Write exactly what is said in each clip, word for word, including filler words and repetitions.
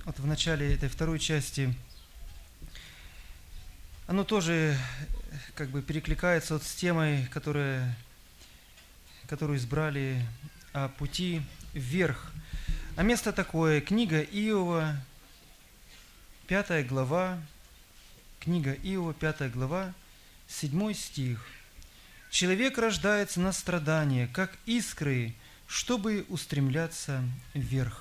вот в начале этой второй части, оно тоже как бы перекликается вот с темой, которая, которую избрали о пути вверх. А место такое, книга Иова, пятая глава, книга Иова, пятая глава, седьмой стих. «Человек рождается на страдания, как искры, чтобы устремляться вверх».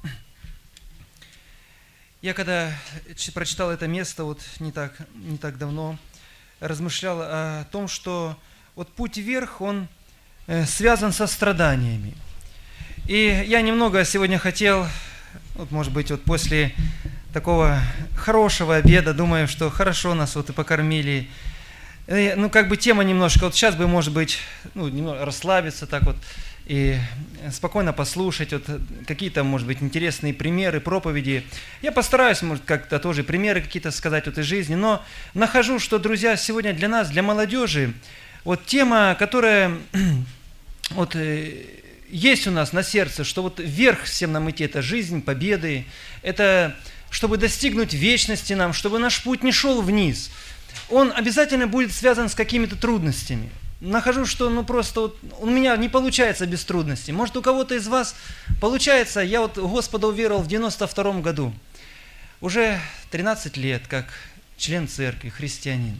Я когда прочитал это место вот не так, не так давно, размышлял о том, что вот путь вверх, он связан со страданиями. И я немного сегодня хотел, вот может быть, вот после такого хорошего обеда, думаю, что хорошо нас вот и покормили. Ну, как бы тема немножко, вот сейчас бы, может быть, ну, немного расслабиться так вот и спокойно послушать вот какие-то, может быть, интересные примеры, проповеди. Я постараюсь, может, как-то тоже примеры какие-то сказать вот из жизни, но нахожу, что, друзья, сегодня для нас, для молодежи, вот тема, которая вот есть у нас на сердце, что вот вверх всем нам идти, это жизнь, победы, это чтобы достигнуть вечности нам, чтобы наш путь не шел вниз, он обязательно будет связан с какими-то трудностями. Нахожу, что ну просто вот у меня не получается без трудностей. Может, у кого-то из вас получается. Я вот Господа уверовал в девяносто втором году. Уже тринадцать лет, как член церкви, христианин.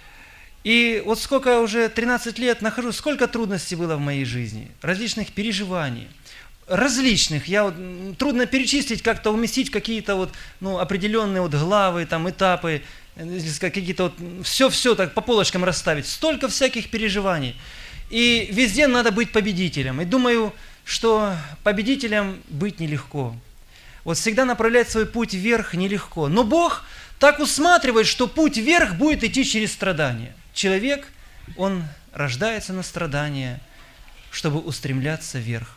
И вот сколько уже тринадцать лет нахожу, сколько трудностей было в моей жизни, различных переживаний, различных. Я вот, трудно перечислить, как-то уместить в какие-то вот, ну, определенные вот главы, там, этапы, какие-то вот, все-все так по полочкам расставить. Столько всяких переживаний. И везде надо быть победителем. И думаю, что победителем быть нелегко. Вот всегда направлять свой путь вверх нелегко. Но Бог так усматривает, что путь вверх будет идти через страдания. Человек, он рождается на страдания, чтобы устремляться вверх.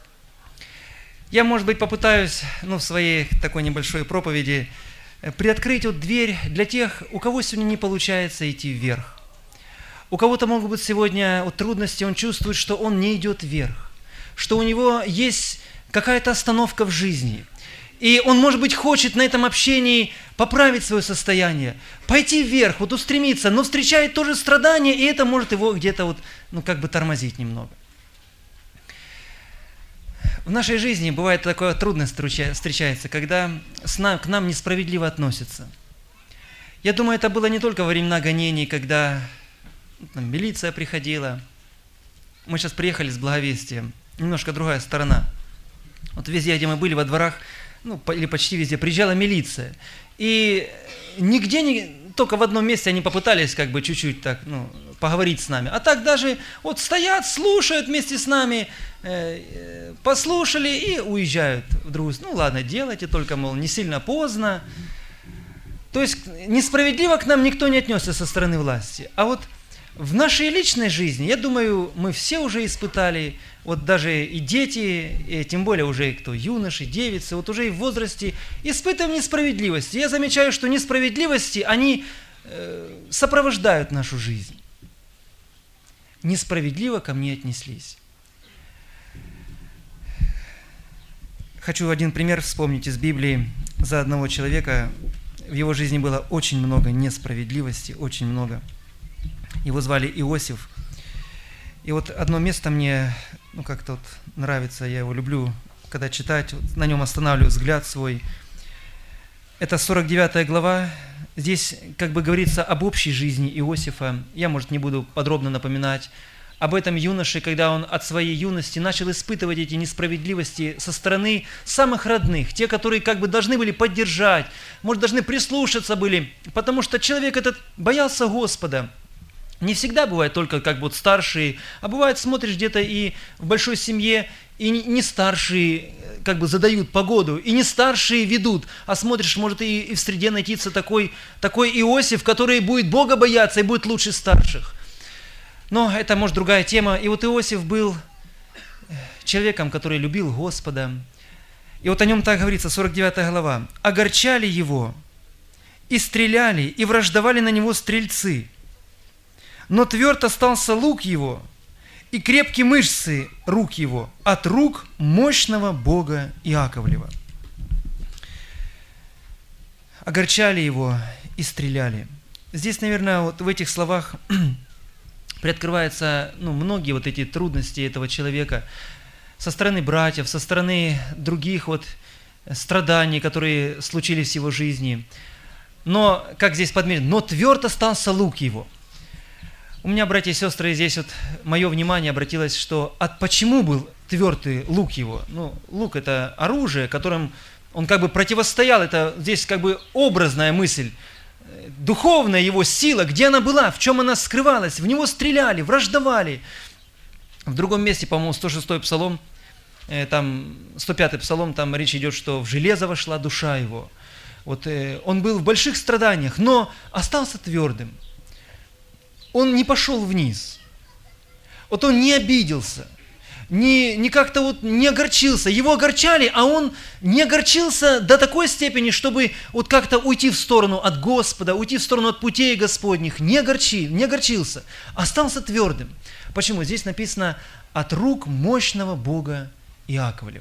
Я, может быть, попытаюсь, ну, в своей такой небольшой проповеди приоткрыть вот дверь для тех, у кого сегодня не получается идти вверх. У кого-то могут быть сегодня вот трудности, он чувствует, что он не идет вверх, что у него есть какая-то остановка в жизни. И он, может быть, хочет на этом общении поправить свое состояние, пойти вверх, вот устремиться, но встречает тоже страдания, и это может его где-то вот, ну, как бы тормозить немного. В нашей жизни бывает такая трудность встречается, когда к нам несправедливо относятся. Я думаю, это было не только во времена гонений, когда там, милиция приходила. Мы сейчас приехали с благовестием, немножко другая сторона. Вот везде, где мы были, во дворах, ну, или почти везде, приезжала милиция. И нигде, не, только в одном месте они попытались как бы чуть-чуть так, ну, поговорить с нами. А так даже вот стоят, слушают вместе с нами, э, послушали и уезжают в другую сторону. Ну ладно, делайте, только, мол, не сильно поздно. То есть несправедливо к нам никто не отнесся со стороны власти. А вот в нашей личной жизни, я думаю, мы все уже испытали, вот даже и дети, и тем более уже кто юноши, девицы, вот уже и в возрасте испытываем несправедливость. Я замечаю, что несправедливости, они э, сопровождают нашу жизнь. Несправедливо ко мне отнеслись. Хочу один пример вспомнить из Библии. За одного человека в его жизни было очень много несправедливости, очень много. Его звали Иосиф. И вот одно место мне, ну, как-то вот нравится, я его люблю, когда читать, вот на нем останавливаю взгляд свой. Это сорок девятая глава. Здесь как бы говорится об общей жизни Иосифа. Я, может, не буду подробно напоминать. Об этом юноше, когда он от своей юности начал испытывать эти несправедливости со стороны самых родных, те, которые как бы должны были поддержать, может, должны прислушаться были, потому что человек этот боялся Господа. Не всегда бывает только как бы вот старшие, а бывает, смотришь где-то и в большой семье, и не старшие как бы задают погоду, и не старшие ведут, а смотришь, может и, и в среде найтиться такой, такой Иосиф, который будет Бога бояться и будет лучше старших. Но это, может, другая тема. И вот Иосиф был человеком, который любил Господа. И вот о нем так говорится, сорок девятая глава. «Огорчали его, и стреляли, и враждовали на него стрельцы. Но тверд остался лук его, и крепкие мышцы рук его, от рук мощного Бога Иаковлева». огорчали его и стреляли. Здесь, наверное, вот в этих словах приоткрываются ну, многие вот эти трудности этого человека со стороны братьев, со стороны других вот страданий, которые случились в его жизни. Но, как здесь подмечено, но тверд остался лук его. У меня, братья и сестры, здесь вот мое внимание обратилось, что от почему был твердый лук его? Ну, лук – это оружие, которым он как бы противостоял, это здесь как бы образная мысль. Духовная его сила, где она была, в чем она скрывалась, в него стреляли, враждовали. В другом месте, по-моему, сто шестой псалом, там сто пятый псалом, там речь идет, что в железо вошла душа его. Вот он был в больших страданиях, но остался твердым. Он не пошел вниз. Вот он не обиделся, не, не как-то вот не огорчился. Его огорчали, а он не огорчился до такой степени, чтобы вот как-то уйти в сторону от Господа, уйти в сторону от путей Господних. Не, огорчи, не огорчился, остался твердым. Почему? Здесь написано «от рук мощного Бога Иаковлева».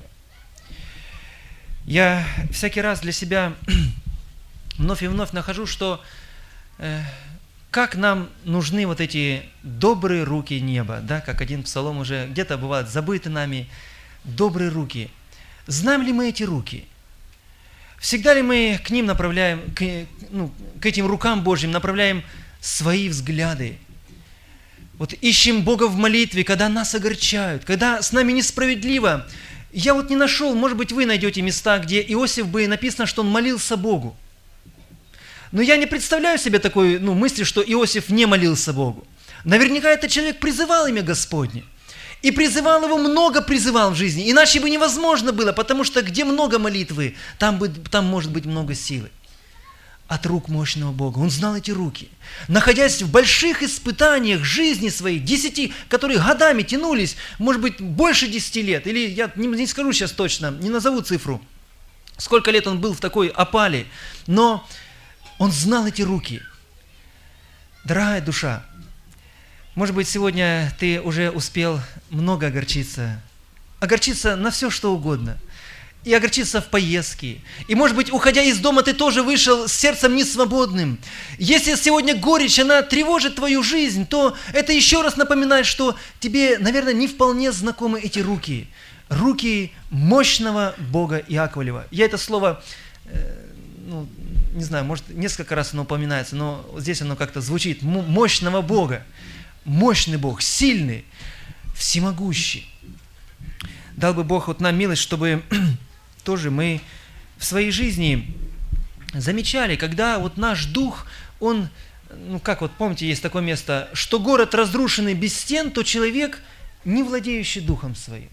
Я всякий раз для себя вновь и вновь нахожу, что э, как нам нужны вот эти добрые руки неба, да, как один псалом уже где-то бывает забыты нами, добрые руки. Знаем ли мы эти руки? Всегда ли мы к ним направляем, к, ну, к этим рукам Божьим направляем свои взгляды? Вот ищем Бога в молитве, когда нас огорчают, когда с нами несправедливо. Я вот не нашел, может быть, вы найдете места, где Иосиф бы написано, что он молился Богу. Но я не представляю себе такой ну, мысли, что Иосиф не молился Богу. Наверняка этот человек призывал имя Господне. И призывал его, много призывал в жизни. Иначе бы невозможно было, потому что где много молитвы, там, бы, там может быть много силы. От рук мощного Бога. Он знал эти руки. Находясь в больших испытаниях жизни своей, десяти, которые годами тянулись, может быть, больше десяти лет, или я не, не скажу сейчас точно, не назову цифру, сколько лет он был в такой опале, но он знал эти руки. Дорогая душа, может быть, сегодня ты уже успел много огорчиться, огорчиться на все, что угодно. И огорчиться в поездке. И, может быть, уходя из дома, ты тоже вышел с сердцем несвободным. Если сегодня горечь, она тревожит твою жизнь, то это еще раз напоминает, что тебе, наверное, не вполне знакомы эти руки. Руки мощного Бога Иаковлева. Я это слово, э, ну, не знаю, может, несколько раз оно упоминается, но здесь оно как-то звучит. Мощного Бога. Мощный Бог, сильный, всемогущий. Дал бы Бог вот нам милость, чтобы тоже мы в своей жизни замечали, когда вот наш дух, он, ну как вот помните, есть такое место, что город разрушенный без стен, то человек, не владеющий духом своим.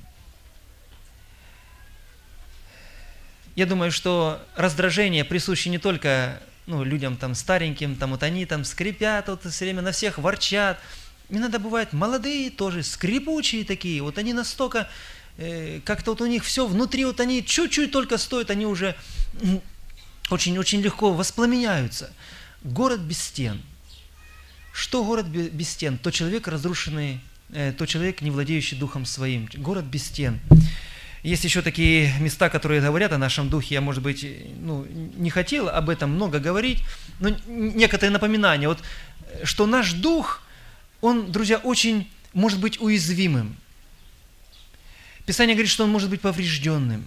Я думаю, что раздражение присуще не только ну, людям там стареньким, там вот они там скрипят, вот все время на всех ворчат. Иногда бывают молодые тоже, скрипучие такие, вот они настолько... как-то вот у них все внутри, вот они чуть-чуть только стоят, они уже очень-очень легко воспламеняются. Город без стен. Что город без стен? То человек разрушенный, то человек, не владеющий духом своим. Город без стен. Есть еще такие места, которые говорят о нашем духе. Я, может быть, ну, не хотел об этом много говорить, но некоторые напоминания. Вот, что наш дух, он, друзья, очень может быть уязвимым. Писание говорит, что он может быть поврежденным.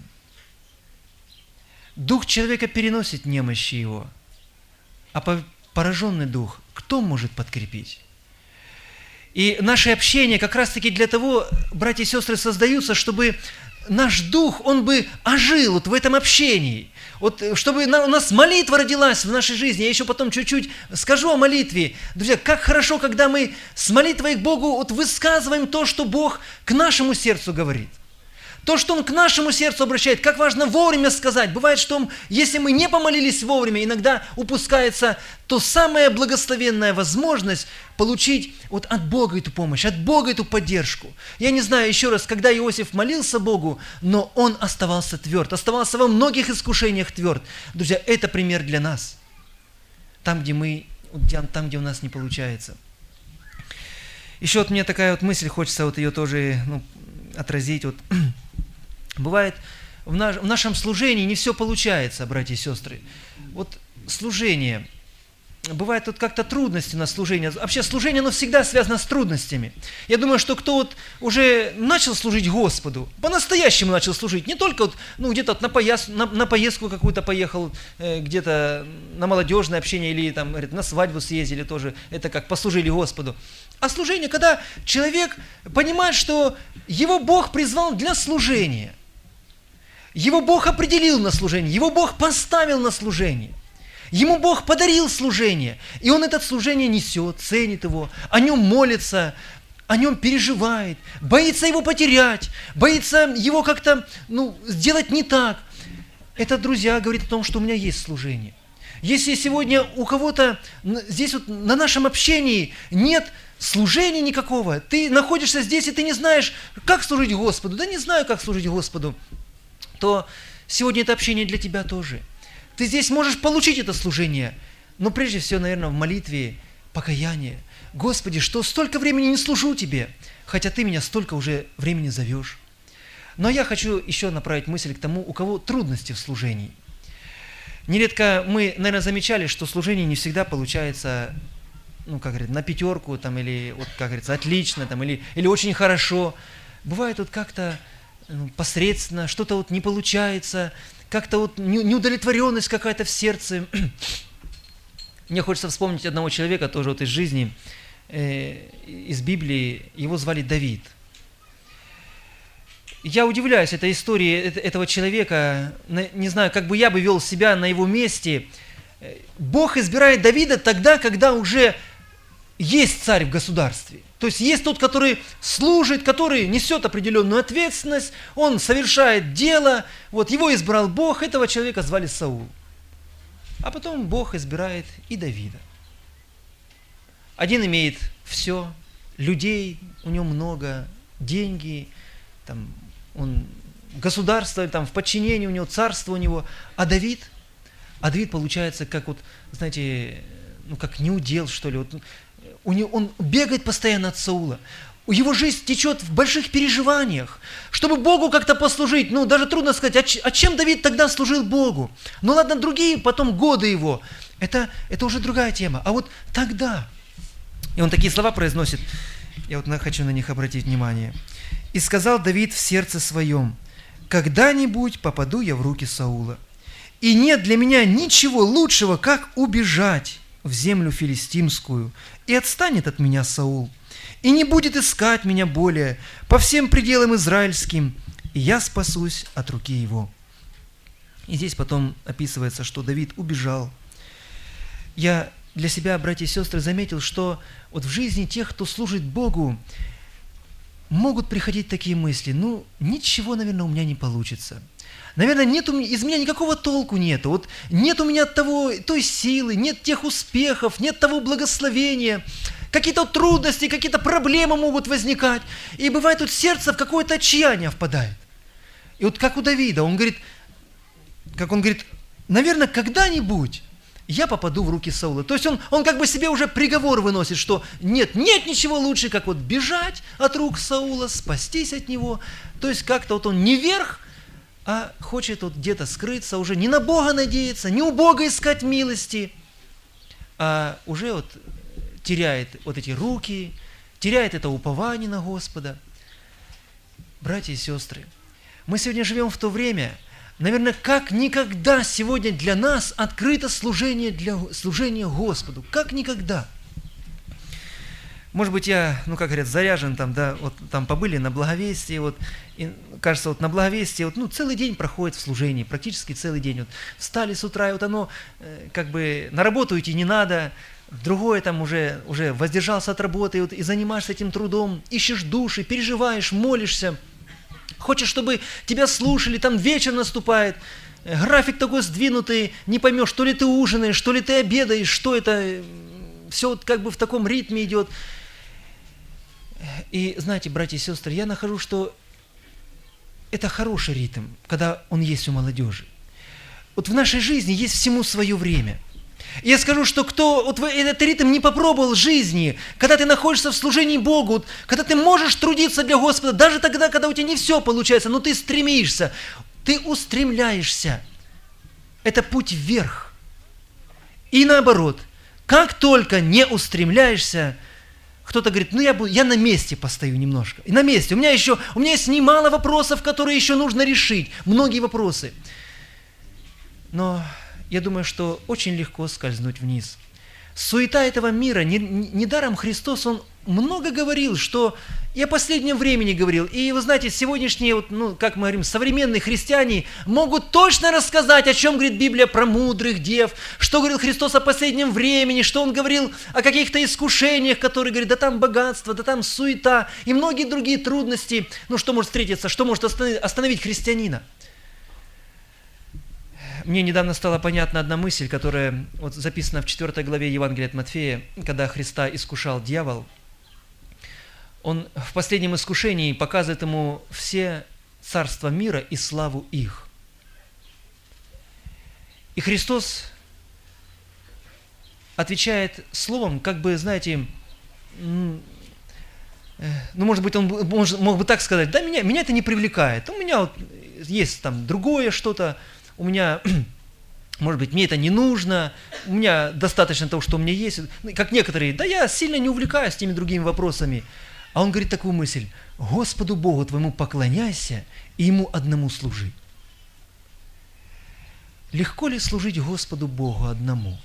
Дух человека переносит немощи его, а пораженный дух кто может подкрепить? И наше общение как раз-таки для того, братья и сестры, создаются, чтобы наш дух, он бы ожил вот в этом общении. Вот, чтобы у нас молитва родилась в нашей жизни. Я еще потом чуть-чуть скажу о молитве. Друзья, как хорошо, когда мы с молитвой к Богу вот высказываем то, что Бог к нашему сердцу говорит. То, что Он к нашему сердцу обращает, как важно вовремя сказать. Бывает, что если мы не помолились вовремя, иногда упускается то самая благословенная возможность получить вот от Бога эту помощь, от Бога эту поддержку. Я не знаю, еще раз, когда Иосиф молился Богу, но он оставался тверд, оставался во многих искушениях тверд. Друзья, это пример для нас. Там, где мы, там, где у нас не получается. Еще вот мне такая вот мысль, хочется вот ее тоже ну, отразить. Вот. Бывает, в, наш, в нашем служении не все получается, братья и сестры. Вот служение. Бывает тут как-то трудности на служение. Вообще служение, оно всегда связано с трудностями. Я думаю, что кто вот уже начал служить Господу, по-настоящему начал служить, не только вот, ну, где-то вот на, пояс, на, на поездку какую-то поехал, э, где-то на молодежное общение или там, говорит, на свадьбу съездили тоже, это как послужили Господу. А служение, когда человек понимает, что его Бог призвал для служения. Его Бог определил на служение, его Бог поставил на служение. Ему Бог подарил служение, и он это служение несет, ценит его, о нем молится, о нем переживает, боится его потерять, боится его как-то ну, сделать не так. Это, друзья, говорит о том, что у меня есть служение. Если сегодня у кого-то здесь вот на нашем общении нет служения никакого, ты находишься здесь, и ты не знаешь, как служить Господу, да не знаю, как служить Господу, то сегодня это общение для тебя тоже. Ты здесь можешь получить это служение, но прежде всего, наверное, в молитве покаяние. Господи, что столько времени не служу Тебе, хотя Ты меня столько уже времени зовешь. Но я хочу еще направить мысль к тому, у кого трудности в служении. Нередко мы, наверное, замечали, что служение не всегда получается, ну, как говорят, на пятерку, там, или, вот, как говорится, отлично, там, или, или очень хорошо. Бывает вот как-то ну, посредственно, что-то вот не получается, как-то вот неудовлетворенность какая-то в сердце. Мне хочется вспомнить одного человека, тоже вот из жизни, э, из Библии, его звали Давид. Я удивляюсь этой истории этого человека, не знаю, как бы я бы вел себя на его месте. Бог избирает Давида тогда, когда уже есть царь в государстве. То есть есть тот, который служит, который несет определенную ответственность, он совершает дело, вот его избрал Бог, этого человека звали Саул. А потом Бог избирает и Давида. Один имеет все, людей у него много, деньги, там, он государство, там, в подчинении у него, царство у него, а Давид, а Давид получается как вот, знаете, ну как неудел, что ли, вот, у него, он бегает постоянно от Саула. Его жизнь течет в больших переживаниях. Чтобы Богу как-то послужить, ну, даже трудно сказать, а, ч- а чем Давид тогда служил Богу? Ну, ладно, другие потом годы его. Это, это уже другая тема. А вот тогда, и он такие слова произносит, я вот хочу на них обратить внимание. «И сказал Давид в сердце своем, когда-нибудь попаду я в руки Саула, и нет для меня ничего лучшего, как убежать в землю филистимскую, и отстанет от меня Саул, и не будет искать меня более по всем пределам израильским, и я спасусь от руки его». И здесь потом описывается, что Давид убежал. Я для себя, братья и сестры, заметил, что вот в жизни тех, кто служит Богу, могут приходить такие мысли, ну, ничего, наверное, у меня не получится. Наверное, нет у меня, из меня никакого толку нету. Вот нет у меня того, той силы, нет тех успехов, нет того благословения. Какие-то трудности, какие-то проблемы могут возникать. И бывает, тут сердце в какое-то отчаяние впадает. И вот как у Давида, он говорит, как он говорит, наверное, когда-нибудь я попаду в руки Саула. То есть он, он как бы себе уже приговор выносит, что нет, нет ничего лучше, как вот бежать от рук Саула, спастись от него. То есть как-то вот он не вверх, а хочет вот где-то скрыться, уже не на Бога надеяться, не у Бога искать милости, а уже вот теряет вот эти руки, теряет это упование на Господа. Братья и сестры, мы сегодня живем в то время, наверное, как никогда сегодня для нас открыто служение, для, служение Господу. Как никогда. Может быть, я, ну, как говорят, заряжен там, да, вот там побыли на благовестии, вот, и, кажется, вот на благовестии, вот, ну, целый день проходит в служении, практически целый день. Вот, встали с утра, и вот оно, э, как бы, на работу идти не надо, другое там уже, уже воздержался от работы, и, вот, и занимаешься этим трудом, ищешь души, переживаешь, молишься, хочешь, чтобы тебя слушали, там вечер наступает, график такой сдвинутый, не поймешь, то ли ты ужинаешь, то ли ты обедаешь, что это, все вот как бы в таком ритме идет. И знаете, братья и сестры, я нахожу, что это хороший ритм, когда он есть у молодежи. Вот в нашей жизни есть всему свое время. И я скажу, что кто вот этот ритм не попробовал в жизни, когда ты находишься в служении Богу, вот, когда ты можешь трудиться для Господа, даже тогда, когда у тебя не все получается, но ты стремишься, ты устремляешься. Это путь вверх. И наоборот, как только не устремляешься, кто-то говорит, ну я, буду, я на месте постою немножко. И на месте. У меня еще, у меня есть немало вопросов, которые еще нужно решить. Многие вопросы. Но я думаю, что очень легко скользнуть вниз. Суета этого мира, недаром Христос, Он много говорил, что и о последнем времени говорил. И вы знаете, сегодняшние, вот, ну, как мы говорим, современные христиане могут точно рассказать, о чем говорит Библия про мудрых дев, что говорил Христос о последнем времени, что Он говорил о каких-то искушениях, которые говорят, да там богатство, да там суета и многие другие трудности. Ну, что может встретиться, что может остановить, остановить христианина? Мне недавно стала понятна одна мысль, которая вот записана в четвёртой главе Евангелия от Матфея, когда Христа искушал дьявол. Он в последнем искушении показывает ему все царства мира и славу их. И Христос отвечает словом, как бы, знаете, ну, может быть, он мог, мог бы так сказать, да, меня, меня это не привлекает, у меня вот есть там другое что-то, у меня, может быть, мне это не нужно, у меня достаточно того, что у меня есть. Как некоторые, да я сильно не увлекаюсь теми другими вопросами. А он говорит такую мысль, Господу Богу твоему поклоняйся и Ему одному служи. Легко ли служить Господу Богу одному?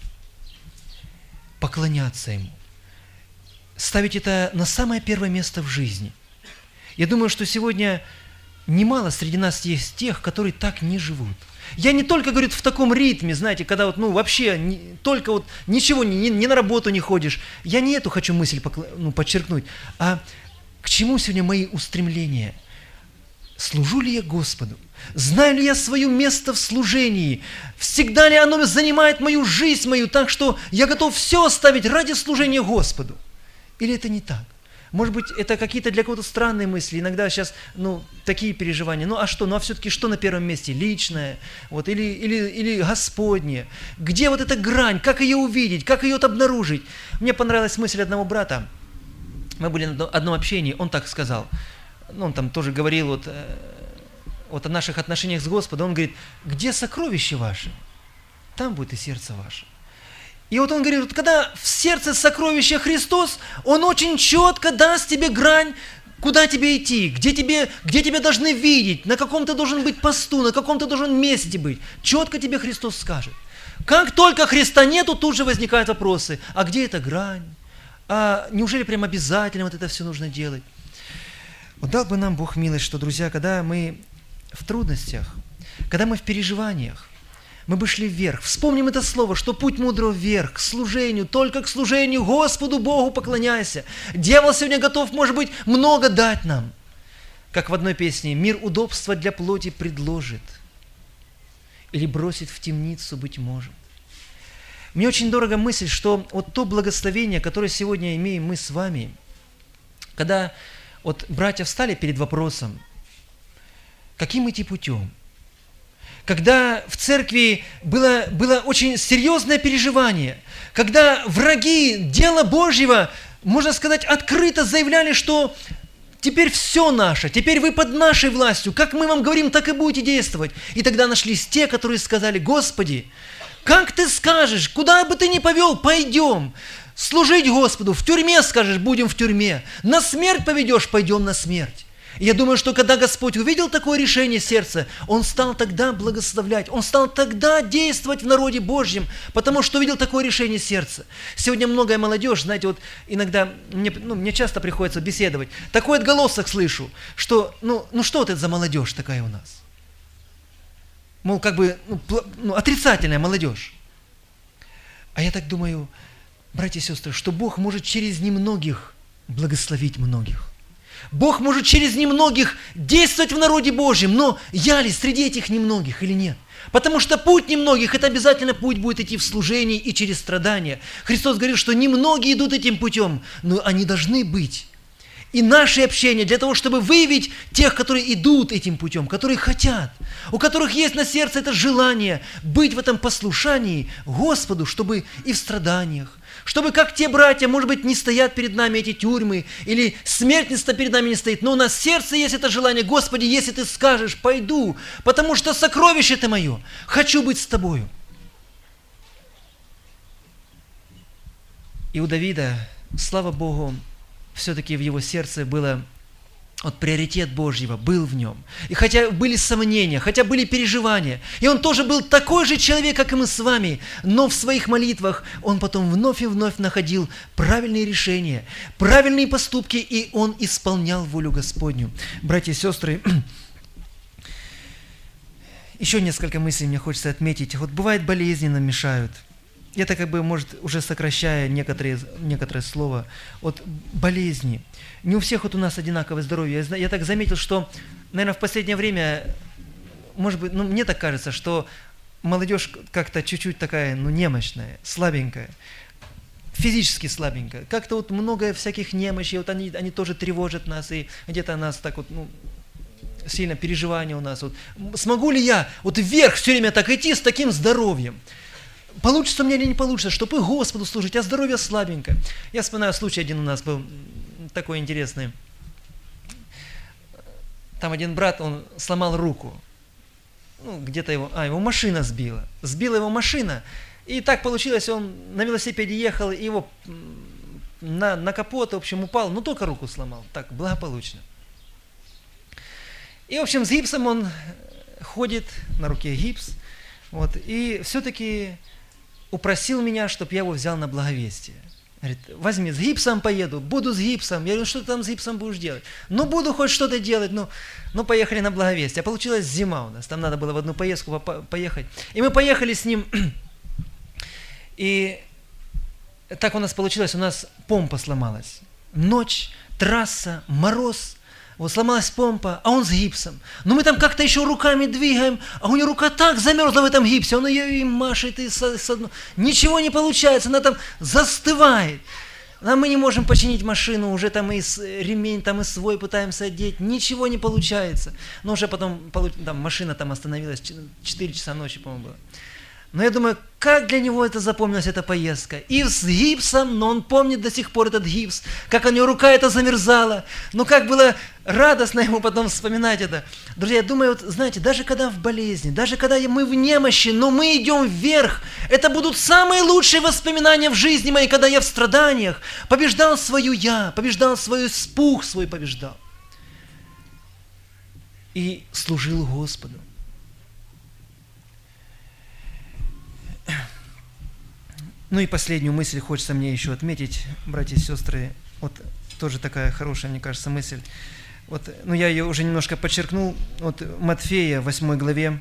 Поклоняться Ему. Ставить это на самое первое место в жизни. Я думаю, что сегодня немало среди нас есть тех, которые так не живут. Я не только, говорю, в таком ритме, знаете, когда вот, ну, вообще не, только вот ничего, ни, ни на работу не ходишь. Я не эту хочу мысль покла- ну, подчеркнуть, а к чему сегодня мои устремления? Служу ли я Господу? Знаю ли я свое место в служении? Всегда ли оно занимает мою жизнь мою так, что я готов все оставить ради служения Господу? Или это не так? Может быть, это какие-то для кого-то странные мысли. Иногда сейчас, ну, такие переживания. Ну, а что? Ну, а все-таки что на первом месте? Личное? Вот, или, или, или Господнее? Где вот эта грань? Как ее увидеть? Как ее вот обнаружить? Мне понравилась мысль одного брата. Мы были на одном общении. Он так сказал. Ну, он там тоже говорил вот, э, вот о наших отношениях с Господом. Он говорит, где сокровище ваше? Там будет и сердце ваше. И вот он говорит, вот когда в сердце сокровища Христос, Он очень четко даст тебе грань, куда тебе идти, где, тебе, где тебя должны видеть, на каком ты должен быть посту, на каком ты должен месте быть. Четко тебе Христос скажет. Как только Христа нету, тут же возникают вопросы. А где эта грань? А неужели прям обязательно вот это все нужно делать? Вот дал бы нам Бог милость, что, друзья, когда мы в трудностях, когда мы в переживаниях, мы бы шли вверх. Вспомним это слово, что путь мудрого вверх, к служению, только к служению Господу Богу поклоняйся. Дьявол сегодня готов, может быть, много дать нам. Как в одной песне, мир удобства для плоти предложит. Или бросит в темницу, быть может. Мне очень дорога мысль, что вот то благословение, которое сегодня имеем мы с вами, когда вот братья встали перед вопросом, каким идти путем, когда в церкви было, было очень серьезное переживание, когда враги дела Божьего, можно сказать, открыто заявляли, что теперь все наше, теперь вы под нашей властью, как мы вам говорим, так и будете действовать. И тогда нашлись те, которые сказали, Господи, как Ты скажешь, куда бы Ты ни повел, пойдем. Служить Господу, в тюрьме скажешь, будем в тюрьме. На смерть поведешь, пойдем на смерть. И я думаю, что когда Господь увидел такое решение сердца, Он стал тогда благословлять, Он стал тогда действовать в народе Божьем, потому что увидел такое решение сердца. Сегодня многое молодежь, знаете, вот иногда, мне, ну, мне часто приходится беседовать, такой отголосок слышу, что, ну, ну что это за молодежь такая у нас? Мол, как бы, ну, ну, отрицательная молодежь. А я так думаю, братья и сестры, что Бог может через немногих благословить многих. Бог может через немногих действовать в народе Божьем, но я ли среди этих немногих или нет? Потому что путь немногих, это обязательно путь будет идти в служении и через страдания. Христос говорит, что немногие идут этим путем, но они должны быть. И наше общение для того, чтобы выявить тех, которые идут этим путем, которые хотят, у которых есть на сердце это желание быть в этом послушании Господу, чтобы и в страданиях, чтобы как те братья, может быть, не стоят перед нами эти тюрьмы, или смерть перед нами не стоит, но у нас в сердце есть это желание, Господи, если Ты скажешь, пойду, потому что сокровище Ты мое, хочу быть с Тобою. И у Давида, слава Богу, все-таки в его сердце было вот приоритет Божьего был в нем. И хотя были сомнения, хотя были переживания, и он тоже был такой же человек, как и мы с вами, но в своих молитвах он потом вновь и вновь находил правильные решения, правильные поступки, и он исполнял волю Господню. Братья и сестры, еще несколько мыслей мне хочется отметить. Вот бывает, болезни нам мешают. Это как бы, может, уже сокращая некоторые, некоторые слова. Вот болезни. Не у всех вот у нас одинаковое здоровье. Я, я так заметил, что, наверное, в последнее время, может быть, ну, мне так кажется, что молодежь как-то чуть-чуть такая, ну, немощная, слабенькая, физически слабенькая. Как-то вот много всяких немощей, вот они, они тоже тревожат нас, и где-то нас так вот, ну, сильно переживания у нас. Вот. Смогу ли я вот вверх все время так идти с таким здоровьем? Получится у меня или не получится, чтобы и Господу служить, а здоровье слабенькое. Я вспоминаю, случай один у нас был такой интересный. Там один брат, он сломал руку. Ну, где-то его, а, его машина сбила. Сбила его машина, и так получилось, он на велосипеде ехал, и его на, на капот, в общем, упал, но только руку сломал. Так, благополучно. И, в общем, с гипсом он ходит, на руке гипс, вот, и все-таки упросил меня, чтобы я его взял на благовестие. Говорит, возьми, с гипсом поеду, буду с гипсом. Я говорю, что ты там с гипсом будешь делать? Ну, буду хоть что-то делать, ну, ну, поехали на благовестие. А получилась зима у нас, там надо было в одну поездку поехать. И мы поехали с ним, и так у нас получилось, у нас помпа сломалась. Ночь, трасса, мороз. Вот сломалась помпа, а он с гипсом. Но мы там как-то еще руками двигаем, а у него рука так замерзла в этом гипсе, он ее и машет, и со, со, ничего не получается, она там застывает. А мы не можем починить машину, уже там и ремень, там и свой пытаемся одеть, ничего не получается. Но уже потом, там, машина там остановилась, четыре часа ночи, по-моему, было. Но я думаю, как для него это запомнилась эта поездка. И с гипсом, но он помнит до сих пор этот гипс, как у него рука эта замерзала. Но как было радостно ему потом вспоминать это. Друзья, я думаю, вот, знаете, даже когда в болезни, даже когда мы в немощи, но мы идем вверх, это будут самые лучшие воспоминания в жизни моей, когда я в страданиях побеждал свою я, побеждал свой испуг, свой побеждал. И служил Господу. Ну и последнюю мысль хочется мне еще отметить, братья и сестры, вот тоже такая хорошая, мне кажется, мысль. Вот, ну я ее уже немножко подчеркнул, вот Матфея, восьмой главе.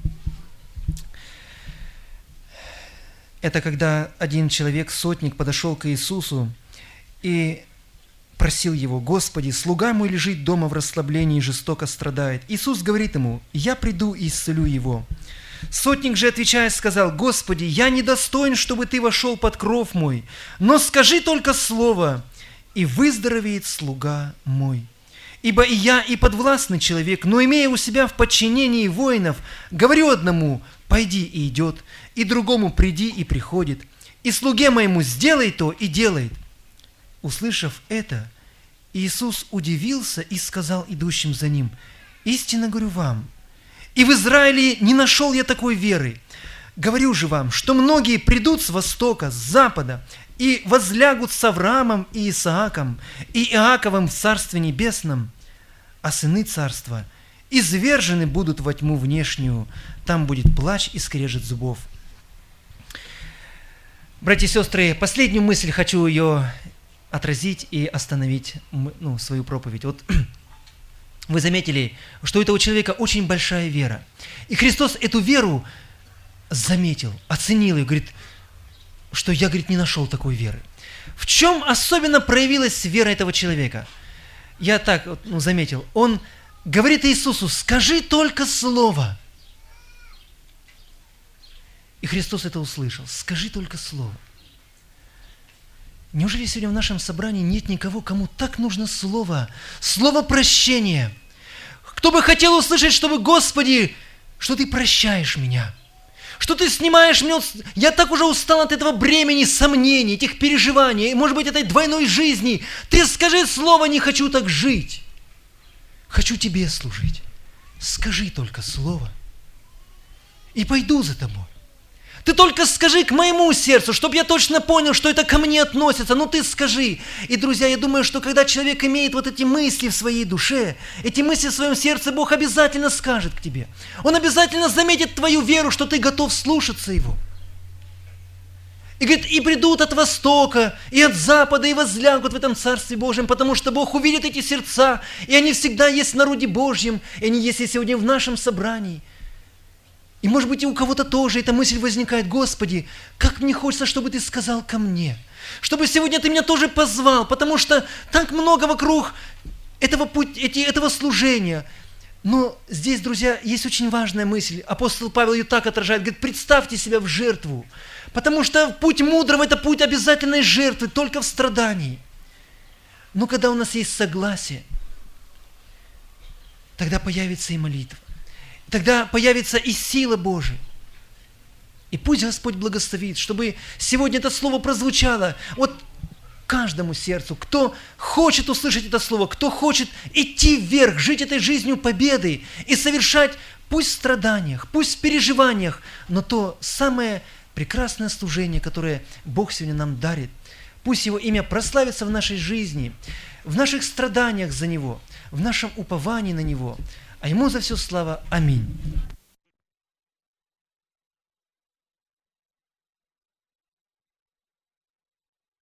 Это когда один человек, сотник, подошел к Иисусу и просил его: «Господи, слуга мой лежит дома в расслаблении и жестоко страдает». Иисус говорит ему: «Я приду и исцелю его». Сотник же, отвечая, сказал: «Господи, я недостоин, чтобы Ты вошел под кров мой, но скажи только слово, и выздоровеет слуга мой. Ибо и я, и подвластный человек, но имея у себя в подчинении воинов, говорю одному: пойди, и идет, и другому: приди, и приходит, и слуге моему: сделай то, и делает». Услышав это, Иисус удивился и сказал идущим за ним: «Истинно говорю вам, и в Израиле не нашел я такой веры. Говорю же вам, что многие придут с востока, с запада, и возлягут с Авраамом и Исааком, и Иаковом в Царстве Небесном, а сыны Царства извержены будут во тьму внешнюю, там будет плач и скрежет зубов». Братья и сестры, последнюю мысль хочу ее отразить и остановить, ну, свою проповедь. Вот вы заметили, что у этого человека очень большая вера. И Христос эту веру заметил, оценил и говорит, что я, говорит, не нашел такой веры. В чем особенно проявилась вера этого человека? Я так ну, заметил. Он говорит Иисусу: «Скажи только слово». И Христос это услышал. «Скажи только слово». Неужели сегодня в нашем собрании нет никого, кому так нужно слово, слово прощения? Кто бы хотел услышать, чтобы: «Господи, что Ты прощаешь меня, что Ты снимаешь меня, я так уже устал от этого бремени сомнений, этих переживаний, может быть, этой двойной жизни. Ты скажи слово: не хочу так жить, хочу Тебе служить. Скажи только слово, и пойду за Тобой». Ты только скажи к моему сердцу, чтобы я точно понял, что это ко мне относится. Ну ты скажи. И, друзья, я думаю, что когда человек имеет вот эти мысли в своей душе, эти мысли в своем сердце, Бог обязательно скажет к тебе. Он обязательно заметит твою веру, что ты готов слушаться Его. И говорит, и придут от востока, и от запада, и возлягут в этом Царстве Божьем, потому что Бог увидит эти сердца, и они всегда есть в народе Божьем, и они есть и сегодня в нашем собрании. И, может быть, и у кого-то тоже эта мысль возникает: Господи, как мне хочется, чтобы Ты сказал ко мне, чтобы сегодня Ты меня тоже позвал, потому что так много вокруг этого, пути, эти, этого служения. Но здесь, друзья, есть очень важная мысль. Апостол Павел ее так отражает, говорит, представьте себя в жертву, потому что путь мудрого – это путь обязательной жертвы, только в страдании. Но когда у нас есть согласие, тогда появится и молитва. Тогда появится и сила Божия. И пусть Господь благословит, чтобы сегодня это слово прозвучало вот каждому сердцу, кто хочет услышать это слово, кто хочет идти вверх, жить этой жизнью победы и совершать, пусть в страданиях, пусть в переживаниях, но то самое прекрасное служение, которое Бог сегодня нам дарит. Пусть Его имя прославится в нашей жизни, в наших страданиях за Него, в нашем уповании на Него. А Ему за все слава. Аминь.